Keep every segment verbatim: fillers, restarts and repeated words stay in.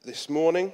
this morning.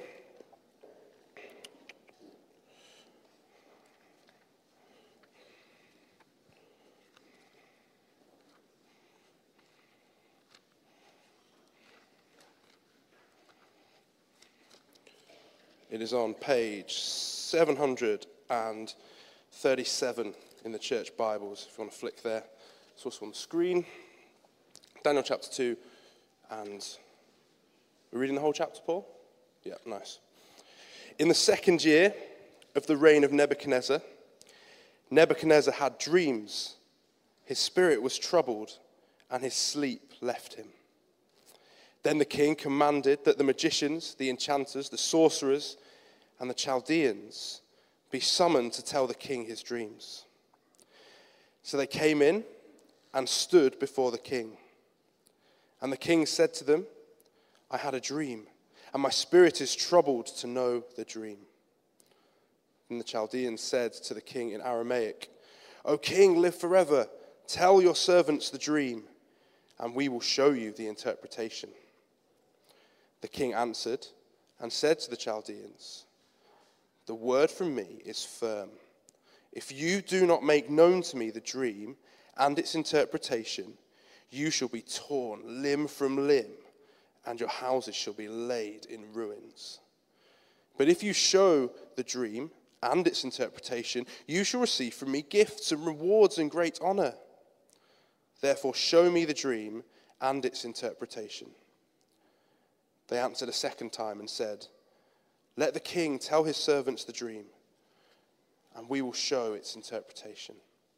It is on page seven hundred thirty-seven in the church Bibles, if you want to flick there. It's also on the screen. Daniel chapter two, and we're reading the whole chapter, Paul? Yeah, nice. In the second year of the reign of Nebuchadnezzar, Nebuchadnezzar had dreams. His spirit was troubled, and his sleep left him. Then the king commanded that the magicians, the enchanters, the sorcerers, and the Chaldeans be summoned to tell the king his dreams. So they came in and stood before the king. And the king said to them, I had a dream, and my spirit is troubled to know the dream. And the Chaldeans said to the king in Aramaic, O king, live forever. Tell your servants the dream, and we will show you the interpretation. The king answered and said to the Chaldeans, the word from me is firm. If you do not make known to me the dream and its interpretation, you shall be torn limb from limb, and your houses shall be laid in ruins. But if you show the dream and its interpretation, you shall receive from me gifts and rewards and great honor. Therefore show me the dream and its interpretation. They answered a second time and said, let the king tell his servants the dream, and we will show its interpretation.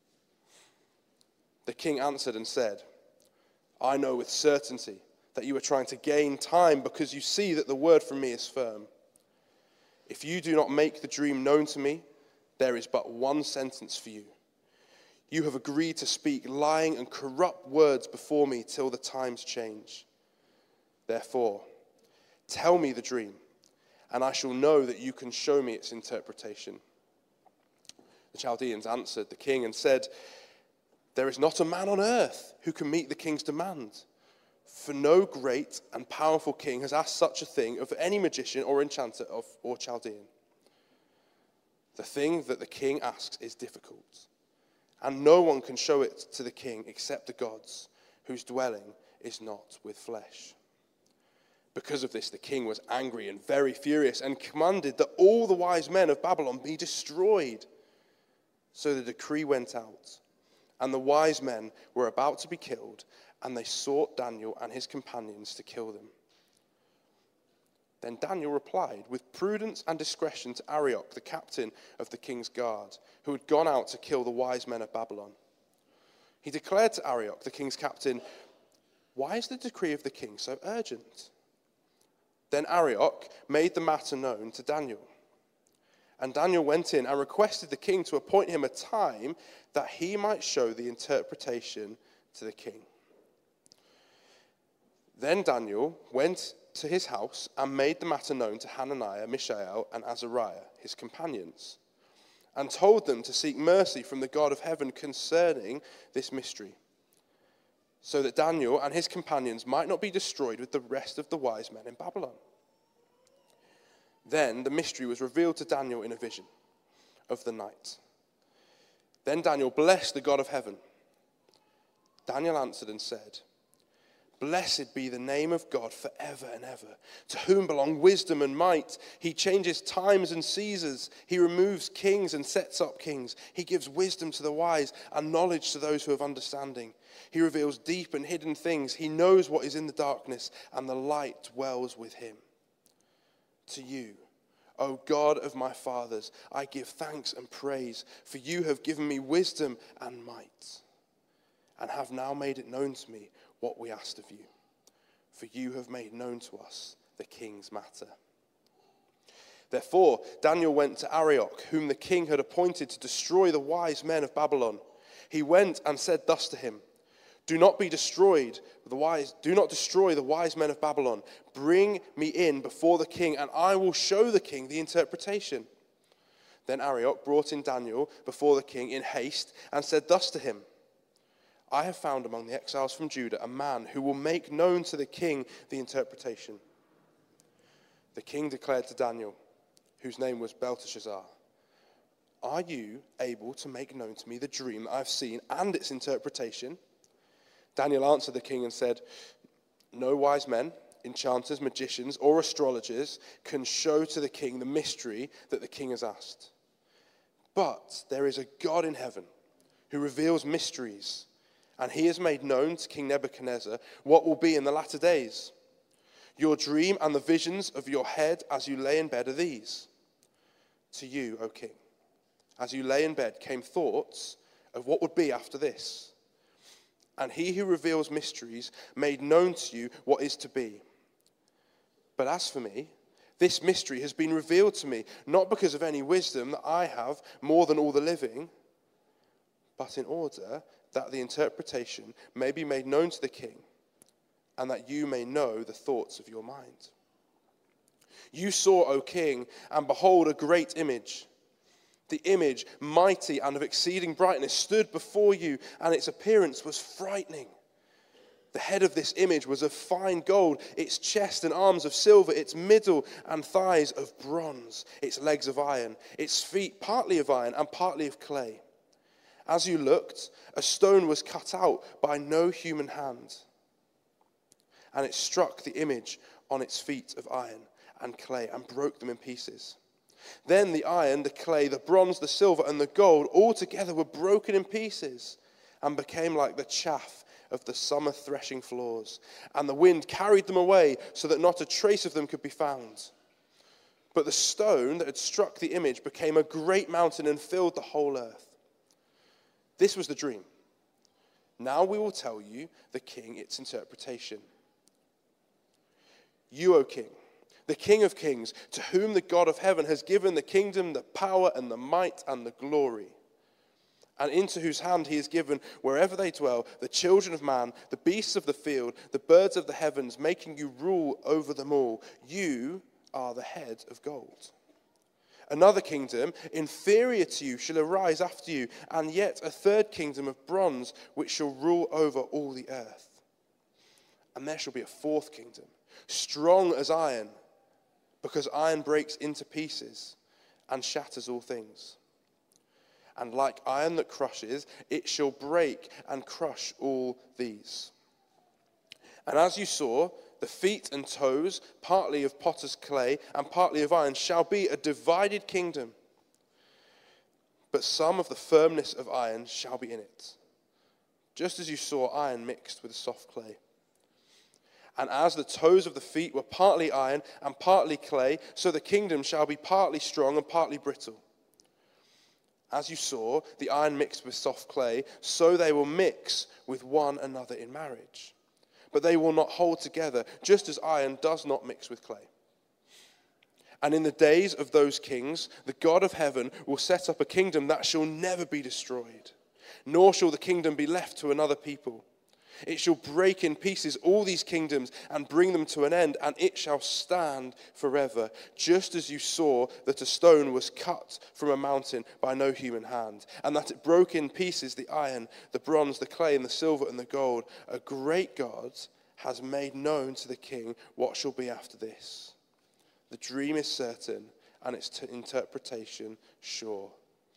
The king answered and said, I know with certainty that you are trying to gain time because you see that the word from me is firm. If you do not make the dream known to me, there is but one sentence for you. You have agreed to speak lying and corrupt words before me till the times change. Therefore, tell me the dream, and I shall know that you can show me its interpretation. The Chaldeans answered the king and said, there is not a man on earth who can meet the king's demand. For no great and powerful king has asked such a thing of any magician or enchanter of, or Chaldean. The thing that the king asks is difficult, and no one can show it to the king except the gods, whose dwelling is not with flesh. Because of this, the king was angry and very furious and commanded that all the wise men of Babylon be destroyed. So the decree went out, and the wise men were about to be killed, and they sought Daniel and his companions to kill them. Then Daniel replied with prudence and discretion to Arioch, the captain of the king's guard, who had gone out to kill the wise men of Babylon. He declared to Arioch, the king's captain, why is the decree of the king so urgent? Then Arioch made the matter known to Daniel. And Daniel went in and requested the king to appoint him a time that he might show the interpretation to the king. Then Daniel went to his house and made the matter known to Hananiah, Mishael, and Azariah, his companions, and told them to seek mercy from the God of heaven concerning this mystery, so that Daniel and his companions might not be destroyed with the rest of the wise men in Babylon. Then the mystery was revealed to Daniel in a vision of the night. Then Daniel blessed the God of heaven. Daniel answered and said, blessed be the name of God forever and ever, to whom belong wisdom and might. He changes times and seasons. He removes kings and sets up kings. He gives wisdom to the wise and knowledge to those who have understanding. He reveals deep and hidden things. He knows what is in the darkness, and the light dwells with him. To you, O God of my fathers, I give thanks and praise, for you have given me wisdom and might, and have now made it known to me what we asked of you. For you have made known to us the king's matter. Therefore, Daniel went to Arioch, whom the king had appointed to destroy the wise men of Babylon. He went and said thus to him, Do not be destroyed, the wise, do not destroy the wise men of Babylon. Bring me in before the king, and I will show the king the interpretation. Then Arioch brought in Daniel before the king in haste and said thus to him, I have found among the exiles from Judah a man who will make known to the king the interpretation. The king declared to Daniel, whose name was Belteshazzar, "Are you able to make known to me the dream that I've seen and its interpretation?" Daniel answered the king and said, "No wise men, enchanters, magicians, or astrologers can show to the king the mystery that the king has asked. But there is a God in heaven who reveals mysteries, and he has made known to King Nebuchadnezzar what will be in the latter days. Your dream and the visions of your head as you lay in bed are these. To you, O king, as you lay in bed came thoughts of what would be after this. And he who reveals mysteries made known to you what is to be. But as for me, this mystery has been revealed to me, not because of any wisdom that I have more than all the living, but in order that the interpretation may be made known to the king, and that you may know the thoughts of your mind. You saw, O king, and behold, a great image. The image, mighty and of exceeding brightness, stood before you, and its appearance was frightening. The head of this image was of fine gold, its chest and arms of silver, its middle and thighs of bronze, its legs of iron, its feet partly of iron and partly of clay. As you looked, a stone was cut out by no human hand, and it struck the image on its feet of iron and clay and broke them in pieces. Then the iron, the clay, the bronze, the silver, and the gold all together were broken in pieces and became like the chaff of the summer threshing floors. And the wind carried them away so that not a trace of them could be found. But the stone that had struck the image became a great mountain and filled the whole earth. This was the dream. Now we will tell you, the king, its interpretation. You, O king, the King of kings, to whom the God of heaven has given the kingdom, the power, and the might, and the glory, and into whose hand he has given, wherever they dwell, the children of man, the beasts of the field, the birds of the heavens, making you rule over them all. You are the head of gold. Another kingdom, inferior to you, shall arise after you, and yet a third kingdom of bronze, which shall rule over all the earth. And there shall be a fourth kingdom, strong as iron, because iron breaks into pieces and shatters all things. And like iron that crushes, it shall break and crush all these. And as you saw, the feet and toes, partly of potter's clay and partly of iron, shall be a divided kingdom. But some of the firmness of iron shall be in it, just as you saw iron mixed with soft clay. And as the toes of the feet were partly iron and partly clay, so the kingdom shall be partly strong and partly brittle. As you saw the iron mixed with soft clay, so they will mix with one another in marriage. But they will not hold together, just as iron does not mix with clay. And in the days of those kings, the God of heaven will set up a kingdom that shall never be destroyed, nor shall the kingdom be left to another people. It shall break in pieces all these kingdoms and bring them to an end, and it shall stand forever, just as you saw that a stone was cut from a mountain by no human hand, and that it broke in pieces the iron, the bronze, the clay, and the silver, and the gold. A great God has made known to the king what shall be after this. The dream is certain, and its t- interpretation sure.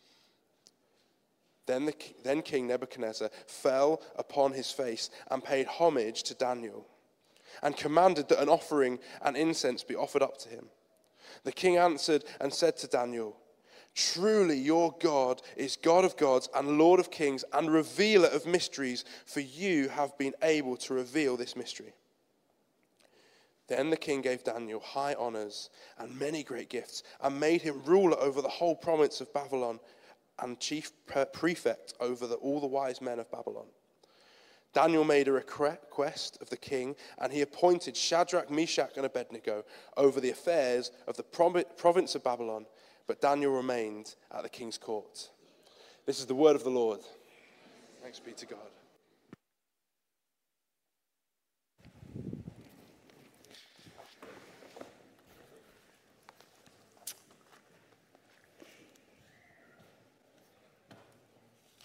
Then, the, then King Nebuchadnezzar fell upon his face and paid homage to Daniel, and commanded that an offering and incense be offered up to him. The king answered and said to Daniel, "Truly your God is God of gods and Lord of kings and revealer of mysteries, for you have been able to reveal this mystery." Then the king gave Daniel high honors and many great gifts, and made him ruler over the whole province of Babylon, and chief prefect over the, all the wise men of Babylon. Daniel made a request of the king, and he appointed Shadrach, Meshach, and Abednego over the affairs of the province of Babylon, but Daniel remained at the king's court. This is the word of the Lord. Thanks be to God.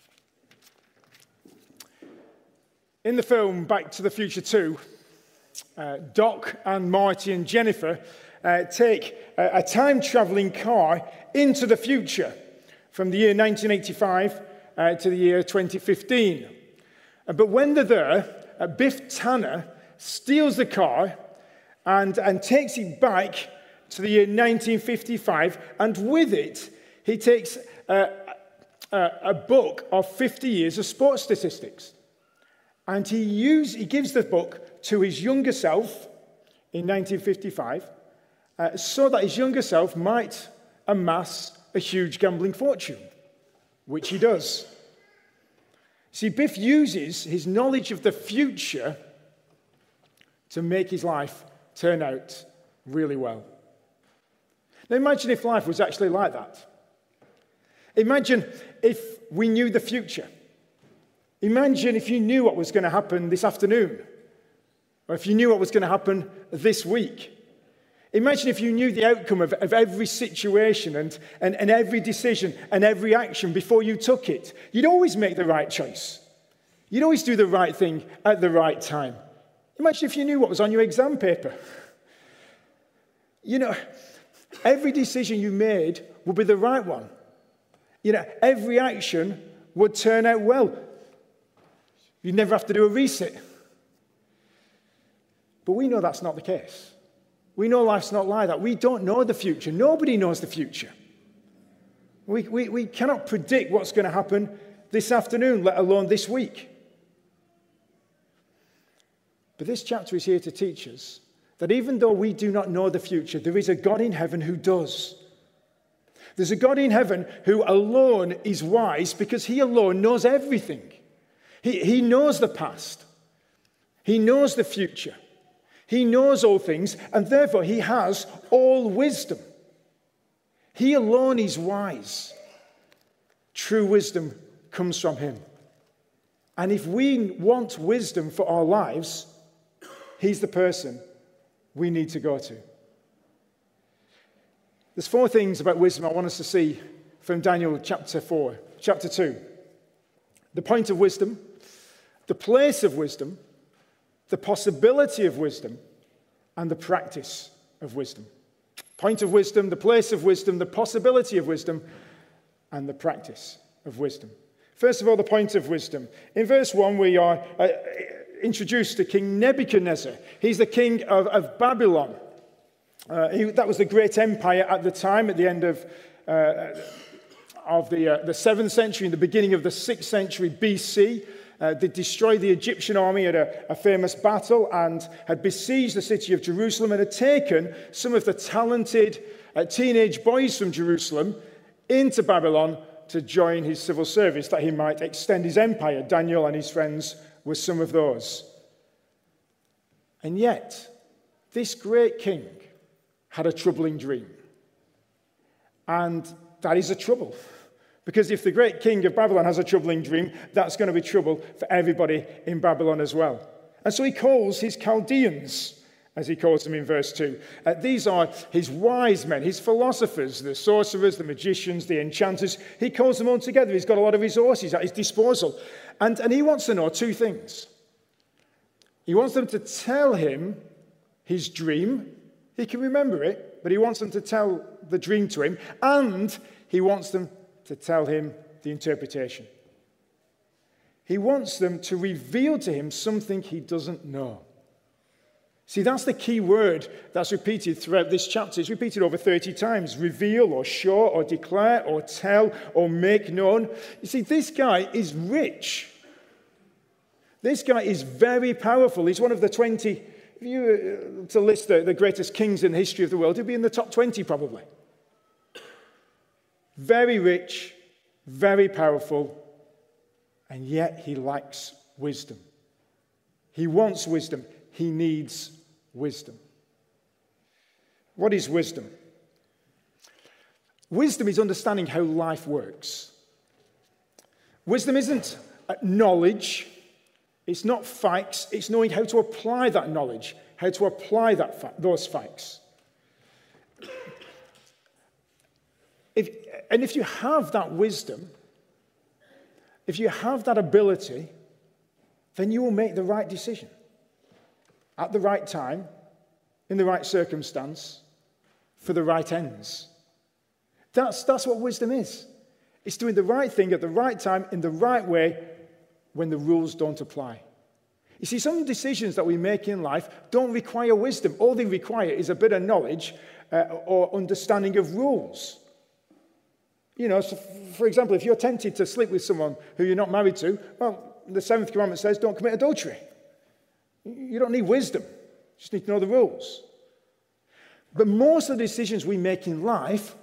In the film Back to the Future two, uh, Doc and Marty and Jennifer uh, take a, a time-traveling car into the future from the year nineteen eighty-five uh, to the year twenty fifteen. Uh, but when they're there, uh, Biff Tanner steals the car and, and takes it back to the year nineteen fifty-five, and with it, he takes uh, a, a book of fifty years of sports statistics. And he, use, he gives the book to his younger self in nineteen fifty-five, uh, so that his younger self might amass a huge gambling fortune, which he does. See, Biff uses his knowledge of the future to make his life turn out really well. Now imagine if life was actually like that. Imagine if we knew the future. Imagine if you knew what was going to happen this afternoon, or if you knew what was going to happen this week. Imagine if you knew the outcome of, of every situation and, and, and every decision and every action before you took it. You'd always make the right choice. You'd always do the right thing at the right time. Imagine if you knew what was on your exam paper. You know, every decision you made would be the right one. You know, every action would turn out well. You'd never have to do a reset. But we know that's not the case. We know life's not like that. We don't know the future. Nobody knows the future. We, we, we cannot predict what's going to happen this afternoon, let alone this week. But this chapter is here to teach us that even though we do not know the future, there is a God in heaven who does. There's a God in heaven who alone is wise because he alone knows everything. He, he knows the past. He knows the future. He knows all things, and therefore he has all wisdom. He alone is wise. True wisdom comes from him. And if we want wisdom for our lives, he's the person we need to go to. There's four things about wisdom I want us to see from Daniel chapter four, chapter two. The point of wisdom, the place of wisdom, the possibility of wisdom, and the practice of wisdom. Point of wisdom, the place of wisdom, the possibility of wisdom, and the practice of wisdom. First of all, the point of wisdom. In verse one, we are uh, introduced to King Nebuchadnezzar. He's the king of, of Babylon. Uh, he, that was the great empire at the time, at the end of, uh, of the, uh, the seventh century, in the beginning of the sixth century B C. Uh, they destroyed the Egyptian army at a, a famous battle and had besieged the city of Jerusalem and had taken some of the talented uh, teenage boys from Jerusalem into Babylon to join his civil service, that he might extend his empire. Daniel and his friends were some of those. And yet, this great king had a troubling dream. And that is a trouble. Because if the great king of Babylon has a troubling dream, that's going to be trouble for everybody in Babylon as well. And so he calls his Chaldeans, as he calls them in verse two. Uh, these are his wise men, his philosophers, the sorcerers, the magicians, the enchanters. He calls them all together. He's got a lot of resources at his disposal. And, and he wants to know two things. He wants them to tell him his dream. He can remember it, but he wants them to tell the dream to him. And he wants them to tell him the interpretation. He wants them to reveal to him something he doesn't know. See, that's the key word that's repeated throughout this chapter. It's repeated over thirty times. Reveal or show or declare or tell or make known. You see, this guy is rich. This guy is very powerful. He's one of the twenty, if you were to list the, the greatest kings in the history of the world, he'd be in the top twenty probably. Very rich, very powerful, and yet he lacks wisdom. He wants wisdom. He needs wisdom. What is wisdom? Wisdom is understanding how life works. Wisdom isn't knowledge. It's not facts. It's knowing how to apply that knowledge, how to apply that fa- those facts. If, and if you have that wisdom, if you have that ability, then you will make the right decision. at the right time, in the right circumstance, for the right ends. That's, that's what wisdom is. It's doing the right thing at the right time, in the right way, when the rules don't apply. You see, some decisions that we make in life don't require wisdom. All they require is a bit of knowledge uh, or understanding of rules. You know, so for example, if you're tempted to sleep with someone who you're not married to, well, the seventh commandment says don't commit adultery. You don't need wisdom. You just need to know the rules. But most of the decisions we make in life,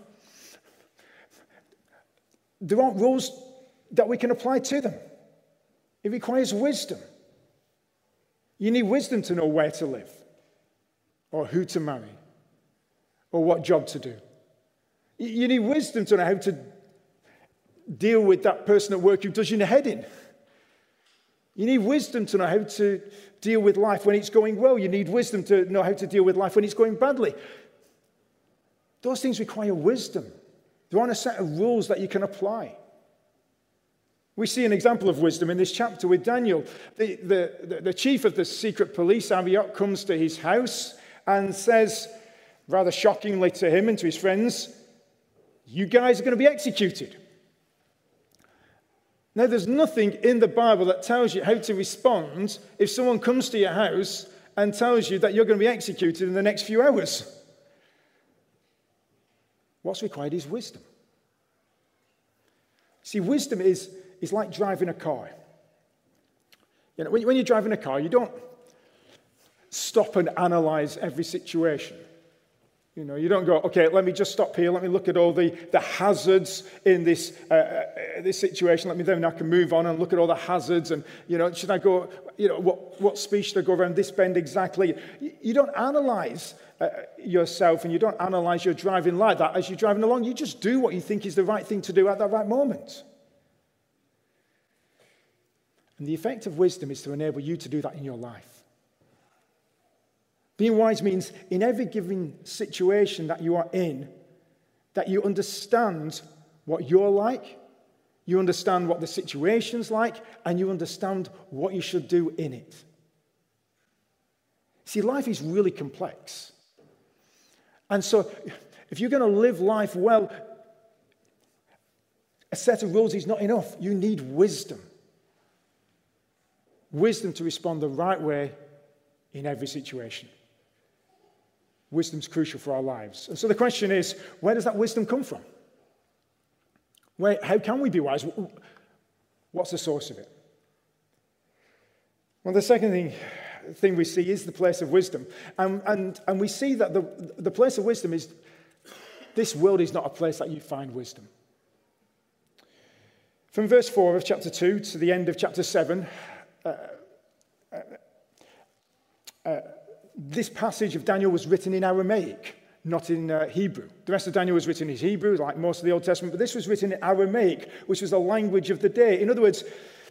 there aren't rules that we can apply to them. It requires wisdom. You need wisdom to know where to live, or who to marry, or what job to do. You need wisdom to know how to deal with that person at work who does your head in. You need wisdom to know how to deal with life when it's going well. You need wisdom to know how to deal with life when it's going badly. Those things require wisdom. There aren't a set of rules that you can apply. We see an example of wisdom in this chapter with Daniel. The, the, the chief of the secret police, Arioch, comes to his house and says, rather shockingly to him and to his friends, "You guys are going to be executed." Now, there's nothing in the Bible that tells you how to respond if someone comes to your house and tells you that you're going to be executed in the next few hours. What's required is wisdom. See, wisdom is, is like driving a car. You know, when, when you're driving a car, you don't stop and analyze every situation. You know, you don't go, okay, let me just stop here. Let me look at all the, the hazards in this uh, uh, this situation. Let me then I can move on and look at all the hazards. And, you know, should I go, you know, what, what speed should I go around this bend exactly? You, you don't analyze uh, yourself, and you don't analyze your driving like that. As you're driving along, you just do what you think is the right thing to do at that right moment. And the effect of wisdom is to enable you to do that in your life. Being wise means in every given situation that you are in, that you understand what you're like, you understand what the situation's like, and you understand what you should do in it. See, life is really complex. And so, if you're going to live life well, a set of rules is not enough. You need wisdom. Wisdom to respond the right way in every situation. Wisdom's crucial for our lives. And so the question is, where does that wisdom come from? Where, how can we be wise? What's the source of it? Well, the second thing, thing we see is the place of wisdom. And, and, and we see that the, the place of wisdom is, this world is not a place that you find wisdom. From verse four of chapter two to the end of chapter seven, uh, uh, uh, this passage of Daniel was written in Aramaic, not in uh, Hebrew. The rest of Daniel was written in Hebrew, like most of the Old Testament, but this was written in Aramaic, which was the language of the day. In other words,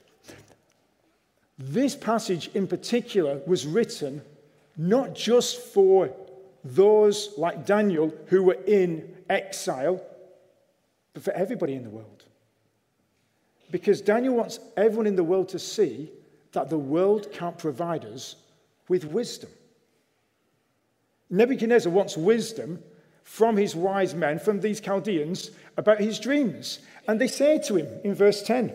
this passage in particular was written not just for those like Daniel who were in exile, but for everybody in the world. Because Daniel wants everyone in the world to see that the world can't provide us with wisdom. Nebuchadnezzar wants wisdom from his wise men, from these Chaldeans, about his dreams. And they say to him in verse ten,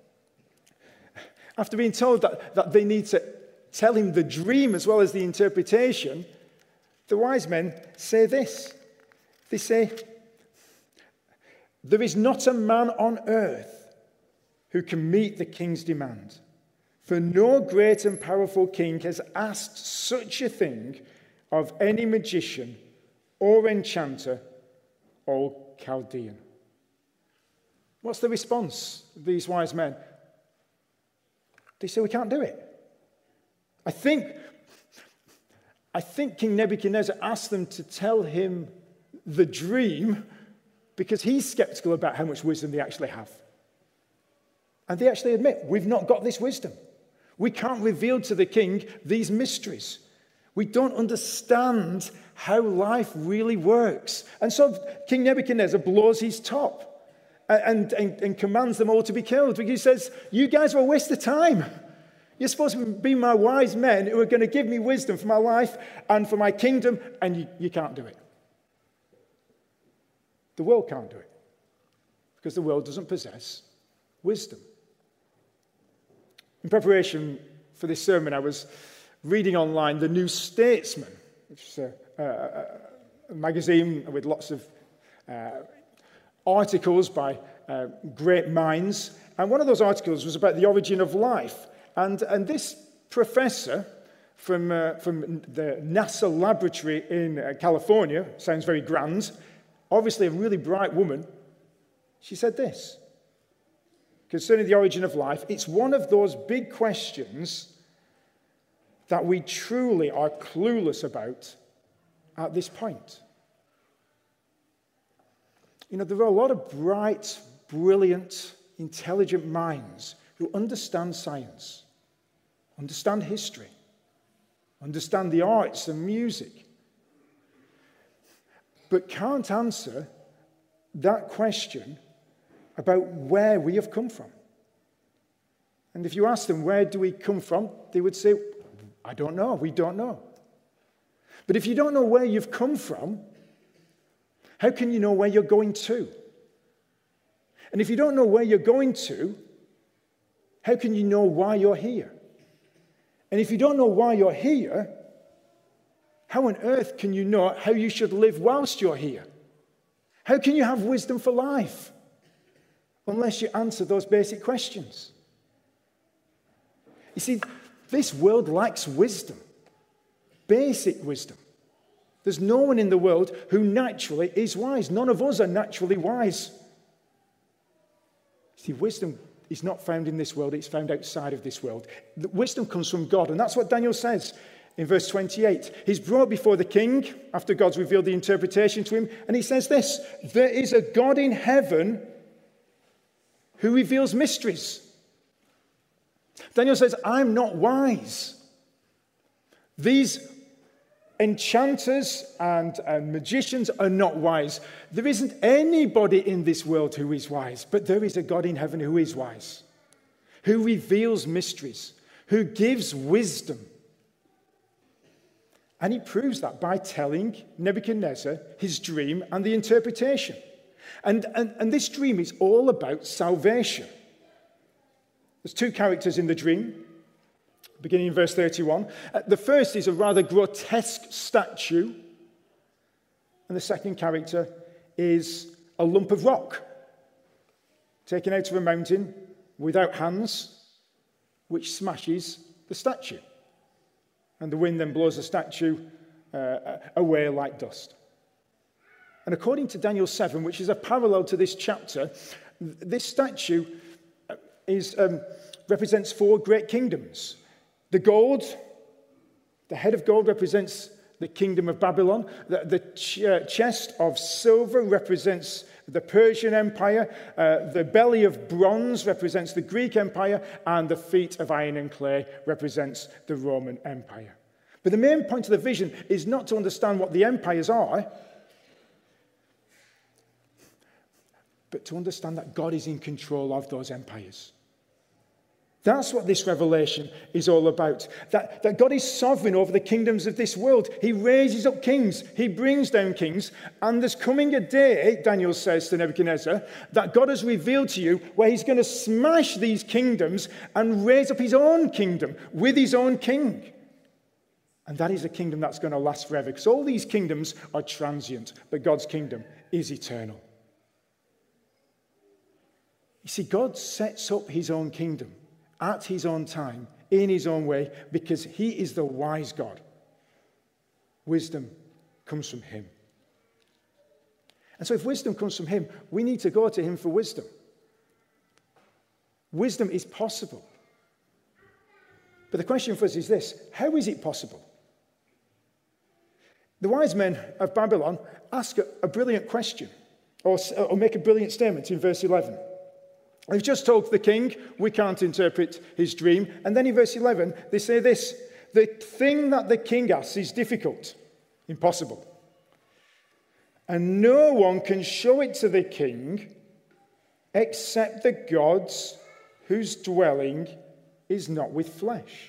after being told that, that they need to tell him the dream as well as the interpretation, the wise men say this. They say, "There is not a man on earth who can meet the king's demand, for no great and powerful king has asked such a thing of any magician or enchanter or Chaldean." What's the response of these wise men? They say, we can't do it. I think, I think King Nebuchadnezzar asked them to tell him the dream because he's skeptical about how much wisdom they actually have. And they actually admit, we've not got this wisdom. We can't reveal to the king these mysteries. We don't understand how life really works. And so King Nebuchadnezzar blows his top and, and, and commands them all to be killed. He says, you guys are a waste of time. You're supposed to be my wise men who are going to give me wisdom for my life and for my kingdom, and you, you can't do it. The world can't do it because the world doesn't possess wisdom. In preparation for this sermon, I was reading online The New Statesman, which is a, a, a magazine with lots of uh, articles by uh, great minds. And one of those articles was about the origin of life. And, and this professor from, uh, from the NASA laboratory in uh, California, sounds very grand, obviously a really bright woman, she said this concerning the origin of life. It's one of those big questions that we truly are clueless about at this point. You know, there are a lot of bright, brilliant, intelligent minds who understand science, understand history, understand the arts and music, but can't answer that question about where we have come from. And if you ask them, where do we come from? They would say, I don't know, we don't know. But if you don't know where you've come from, how can you know where you're going to? And if you don't know where you're going to, how can you know why you're here? And if you don't know why you're here, how on earth can you know how you should live whilst you're here? How can you have wisdom for life unless you answer those basic questions? You see, this world lacks wisdom, basic wisdom. There's no one in the world who naturally is wise. None of us are naturally wise. See, wisdom is not found in this world, it's found outside of this world. The wisdom comes from God, and that's what Daniel says in verse twenty-eight. He's brought before the king after God's revealed the interpretation to him, and he says this: there is a God in heaven who reveals mysteries. Daniel says, I'm not wise. These enchanters and, and magicians are not wise. There isn't anybody in this world who is wise, but there is a God in heaven who is wise, who reveals mysteries, who gives wisdom. And he proves that by telling Nebuchadnezzar his dream and the interpretation. And, and, and this dream is all about salvation. There's two characters in the dream, beginning in verse thirty-one. Uh, the first is a rather grotesque statue, and the second character is a lump of rock taken out of a mountain without hands, which smashes the statue. And the wind then blows the statue uh, away like dust. And according to Daniel seven, which is a parallel to this chapter, this statue is, um, represents four great kingdoms. The gold, the head of gold represents the kingdom of Babylon. The, the ch- chest of silver represents the Persian Empire. Uh, the belly of bronze represents the Greek Empire. And the feet of iron and clay represents the Roman Empire. But the main point of the vision is not to understand what the empires are, but to understand that God is in control of those empires. That's what this revelation is all about. That, that God is sovereign over the kingdoms of this world. He raises up kings. He brings down kings. And there's coming a day, Daniel says to Nebuchadnezzar, that God has revealed to you where he's going to smash these kingdoms and raise up his own kingdom with his own king. And that is a kingdom that's going to last forever. Because all these kingdoms are transient, but God's kingdom is eternal. You see, God sets up his own kingdom at his own time, in his own way, because he is the wise God. Wisdom comes from him. And so if wisdom comes from him, we need to go to him for wisdom. Wisdom is possible. But the question for us is this: how is it possible? The wise men of Babylon ask a, a brilliant question, or, or make a brilliant statement in verse eleven. They've just told the king, we can't interpret his dream. And then in verse eleven, they say this: the thing that the king asks is difficult, impossible. And no one can show it to the king except the gods whose dwelling is not with flesh.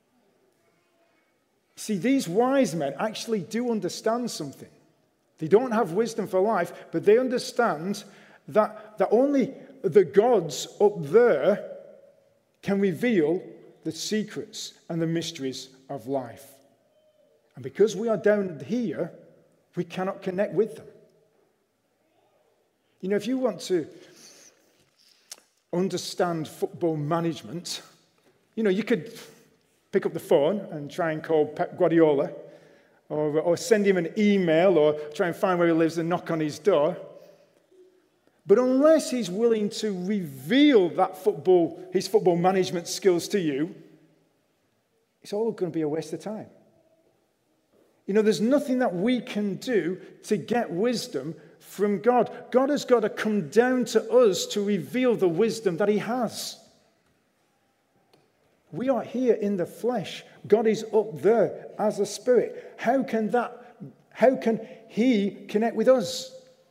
See, these wise men actually do understand something. They don't have wisdom for life, but they understand that, that only the gods up there can reveal the secrets and the mysteries of life. And because we are down here, we cannot connect with them. You know, if you want to understand football management, you know, you could pick up the phone and try and call Pep Guardiola, or, or send him an email, or try and find where he lives and knock on his door. But unless he's willing to reveal that football, his football management skills to you, it's all going to be a waste of time. You know, there's nothing that we can do to get wisdom from God. God has got to come down to us to reveal the wisdom that he has. We are here in the flesh. God is up there as a spirit. How can that, how can he connect with us?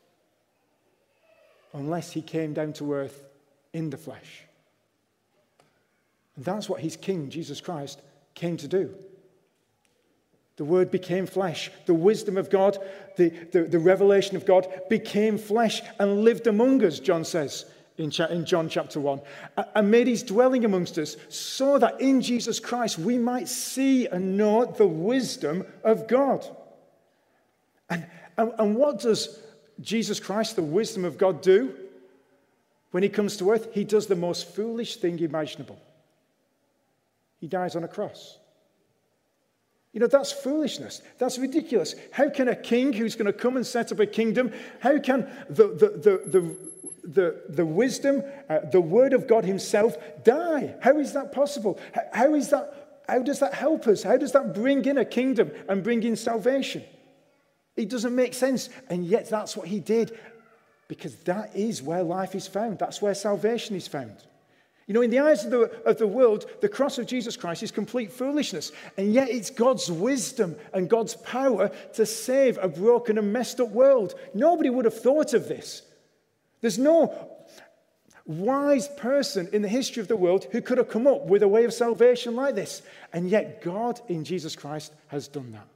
Unless he came down to earth in the flesh. And that's what his King, Jesus Christ, came to do. The Word became flesh. The wisdom of God, the, the, the revelation of God became flesh and lived among us, John says in, cha- in John chapter one, and made his dwelling amongst us, so that in Jesus Christ we might see and know the wisdom of God. And, and, and what does Jesus Christ, the wisdom of God, do when he comes to earth? He does the most foolish thing imaginable. He dies on a cross. You know, that's foolishness. That's ridiculous. How can a king who's going to come and set up a kingdom, how can the, the, the, the, the, the wisdom, uh, the word of God himself die? How is that possible? How, how is that, how does that help us? How does that bring in a kingdom and bring in salvation? It doesn't make sense. And yet that's what he did, because that is where life is found. That's where salvation is found. You know, in the eyes of the, of the world, the cross of Jesus Christ is complete foolishness. And yet it's God's wisdom and God's power to save a broken and messed up world. Nobody would have thought of this. There's no wise person in the history of the world who could have come up with a way of salvation like this. And yet God in Jesus Christ has done that.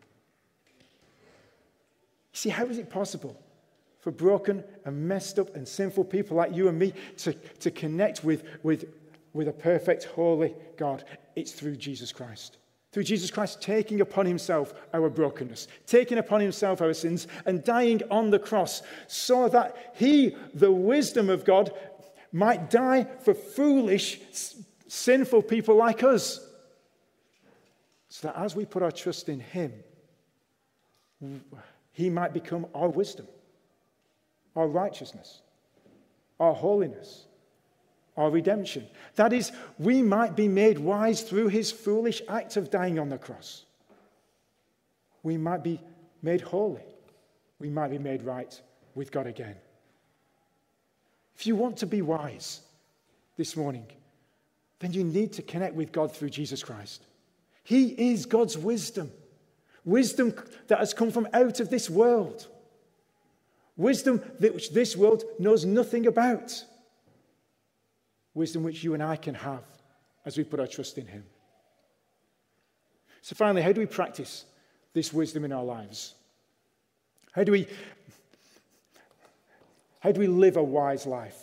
You see, how is it possible for broken and messed up and sinful people like you and me to, to connect with, with, with a perfect, holy God? It's through Jesus Christ. Through Jesus Christ taking upon himself our brokenness, taking upon himself our sins, and dying on the cross so that he, the wisdom of God, might die for foolish, sinful people like us. So that as we put our trust in him, he might become our wisdom, our righteousness, our holiness, our redemption. That is, we might be made wise through his foolish act of dying on the cross. We might be made holy. We might be made right with God again. If you want to be wise this morning, then you need to connect with God through Jesus Christ. He is God's wisdom. Wisdom that has come from out of this world. Wisdom that which this world knows nothing about. Wisdom which you and I can have as we put our trust in him. So finally, how do we practice this wisdom in our lives? How do we, how do we live a wise life?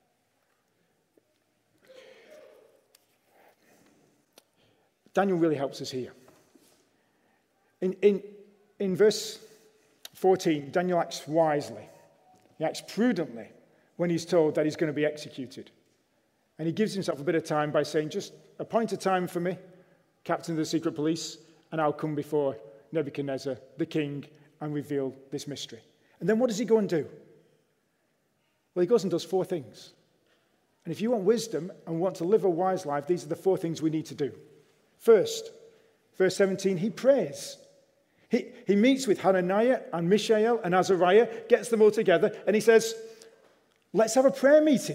Daniel really helps us here. In, in, in verse fourteen, Daniel acts wisely. He acts prudently when he's told that he's going to be executed. And he gives himself a bit of time by saying, just appoint a time for me, captain of the secret police, and I'll come before Nebuchadnezzar, the king, and reveal this mystery. And then what does he go and do? Well, he goes and does four things. And if you want wisdom and want to live a wise life, these are the four things we need to do. First, verse seventeen, he prays. He, he meets with Hananiah and Mishael and Azariah, gets them all together, and he says, let's have a prayer meeting.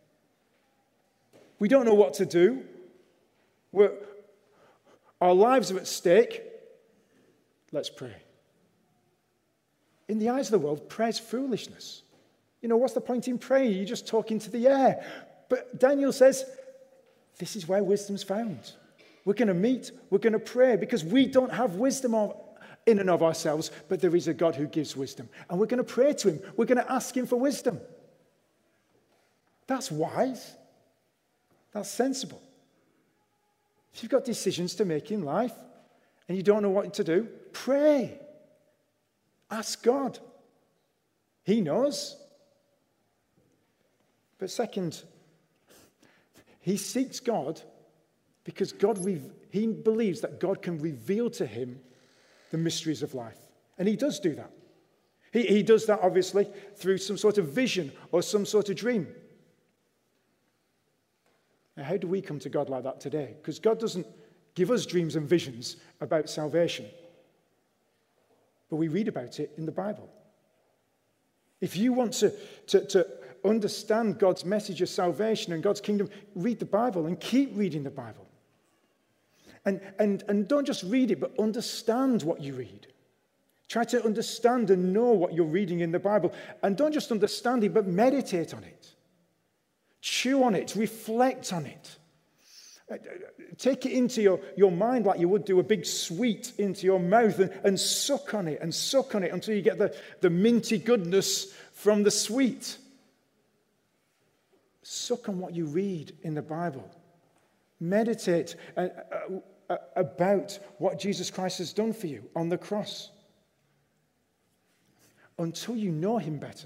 We don't know what to do. We're, our lives are at stake. Let's pray. In the eyes of the world, prayer's foolishness. You know, what's the point in praying? You're just talking to the air. But Daniel says, This is where wisdom's found. We're going to meet, we're going to pray, because we don't have wisdom of, in and of ourselves, but there is a God who gives wisdom. And we're going to pray to him. We're going to ask him for wisdom. That's wise. That's sensible. If you've got decisions to make in life and you don't know what to do, pray. Ask God. He knows. But second, he seeks God because God re- he believes that God can reveal to him the mysteries of life. And he does do that. He, he does that, obviously, through some sort of vision or some sort of dream. Now, how do we come to God like that today? Because God doesn't give us dreams and visions about salvation. But we read about it in the Bible. If you want to, to, to understand God's message of salvation and God's kingdom, read the Bible and keep reading the Bible. And, and, and don't just read it, but understand what you read. Try to understand and know what you're reading in the Bible. And don't just understand it, but meditate on it. Chew on it. Reflect on it. Take it into your, your mind like you would do a big sweet into your mouth and, and suck on it and suck on it until you get the, the minty goodness from the sweet. Suck on what you read in the Bible. Meditate uh, uh, about what Jesus Christ has done for you on the cross until you know him better.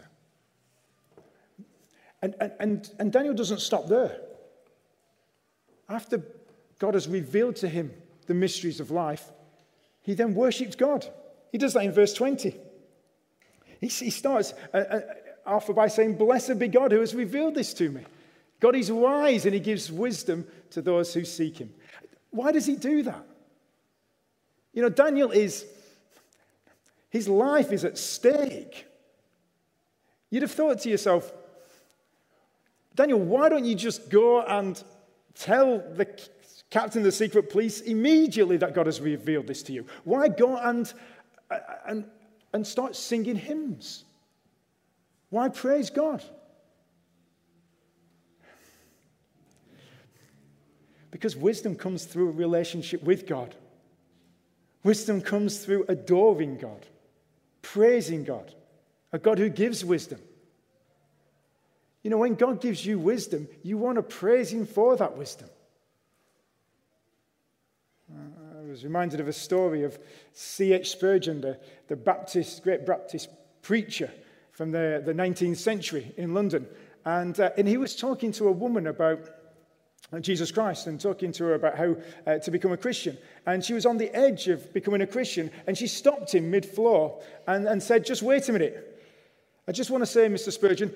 And, and, and, and Daniel doesn't stop there. After God has revealed to him the mysteries of life, he then worships God. He does that in verse twenty. He, he starts uh, uh, off by saying, "Blessed be God who has revealed this to me." God is wise and he gives wisdom to those who seek him. Why does he do that? You know, Daniel is, his life is at stake. You'd have thought to yourself, Daniel, why don't you just go and tell the captain of the secret police immediately that God has revealed this to you? Why go and, and, and start singing hymns? Why praise God? Because wisdom comes through a relationship with God. Wisdom comes through adoring God, praising God, a God who gives wisdom. You know, when God gives you wisdom, you want to praise him for that wisdom. I was reminded of a story of C H Spurgeon, the, the Baptist, great Baptist preacher from the, the nineteenth century in London. And, uh, and he was talking to a woman about Jesus Christ and talking to her about how uh, to become a Christian. And she was on the edge of becoming a Christian, and she stopped him mid-floor and, and said, "Just wait a minute. I just want to say, Mister Spurgeon,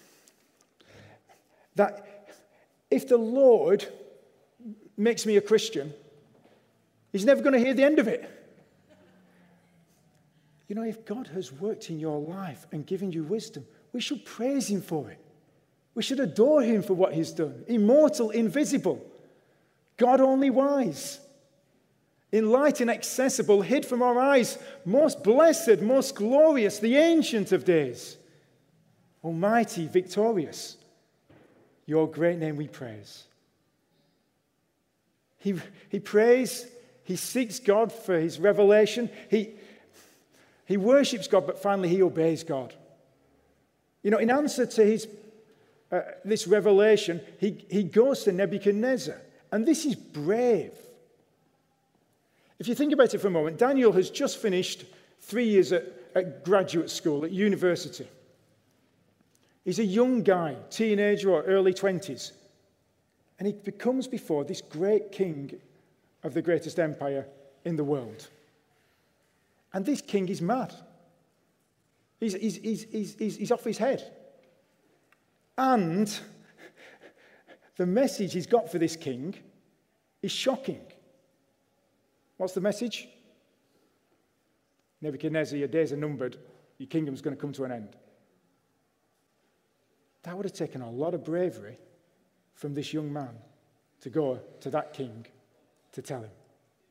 that if the Lord makes me a Christian, he's never going to hear the end of it." You know, if God has worked in your life and given you wisdom, we should praise him for it. We should adore him for what he's done. Immortal, invisible, God only wise, in light inaccessible, hid from our eyes, most blessed, most glorious, the Ancient of Days, almighty, victorious. Your great name we praise. He, he prays, he seeks God for his revelation. He, he worships God, but finally he obeys God. You know, in answer to his uh, this revelation, he, he goes to Nebuchadnezzar. And this is brave. If you think about it for a moment, Daniel has just finished three years at, at graduate school, at university. He's a young guy, teenager or early twenties. And he becomes before this great king of the greatest empire in the world. And this king is mad. He's, he's, he's, he's, he's, he's off his head. And the message he's got for this king is shocking. What's the message? Nebuchadnezzar, your days are numbered. Your kingdom's going to come to an end. That would have taken a lot of bravery from this young man to go to that king to tell him.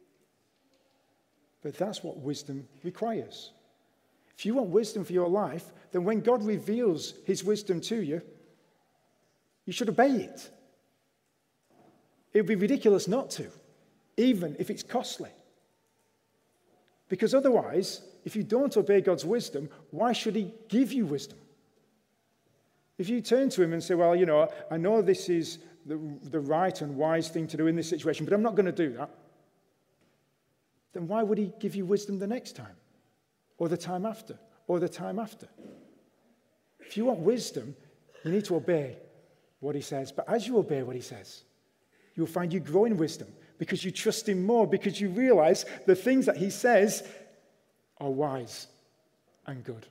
But that's what wisdom requires. If you want wisdom for your life, then when God reveals his wisdom to you, you should obey it. It would be ridiculous not to, even if it's costly. Because otherwise, if you don't obey God's wisdom, why should he give you wisdom? If you turn to him and say, well, you know, I know this is the, the right and wise thing to do in this situation, but I'm not going to do that, then why would he give you wisdom the next time? Or the time after? Or the time after? If you want wisdom, you need to obey what he says. But as you obey what he says, you'll find you grow in wisdom because you trust him more, because you realize the things that he says are wise and good.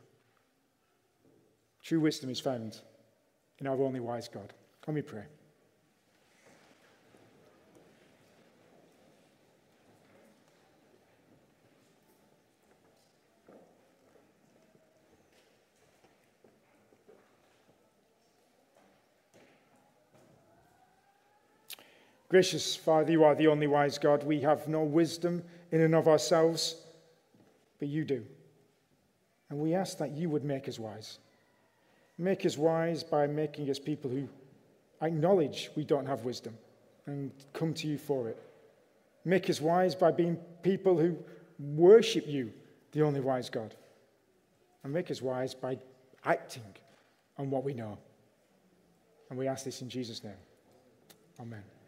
True wisdom is found in our only wise God. Let me pray. Gracious Father, you are the only wise God. We have no wisdom in and of ourselves, but you do. And we ask that you would make us wise. Make us wise by making us people who acknowledge we don't have wisdom and come to you for it. Make us wise by being people who worship you, the only wise God. And make us wise by acting on what we know. And we ask this in Jesus' name. Amen.